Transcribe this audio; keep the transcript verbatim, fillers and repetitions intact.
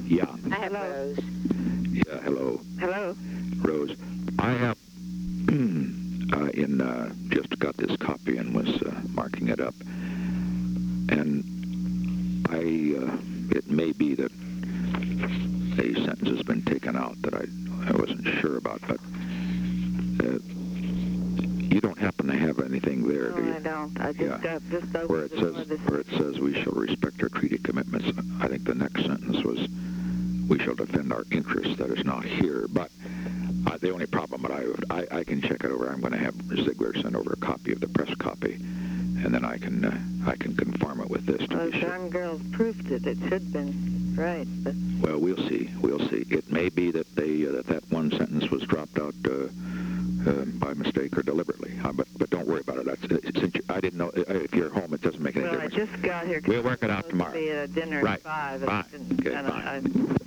Yeah. I have Hello. Rose. Yeah, hello, Hello. Rose. I have, uh, in, uh, just got this copy and was uh, marking it up. And I, uh, it may be that a sentence has been taken out that I, I wasn't sure about, but uh, you don't happen to have anything there, No, do you? I don't. I just Yeah. got just opened Where it it says, for this. where it says we shall respect our treaty commitments. I think the next sentence was, we shall defend our interests. That is not here, but uh, the only problem that I, would, I I can check it over. I'm going to have Ziegler send over a copy of the press copy, and then I can uh, I can conform it with this to Well, be sure. darn girls proofed it. It should have been right, but Well, we'll see. We'll see. It may be that they uh, that that one sentence was dropped out uh, uh, by mistake or deliberately. Uh, but but don't worry about it. That's, uh, since you, I didn't know, uh, if you're home, it doesn't make any well, I difference. just got here. 'cause We'll work it I'm out supposed tomorrow. To be at a dinner Right. at five. Fine. And, Okay, and fine. I,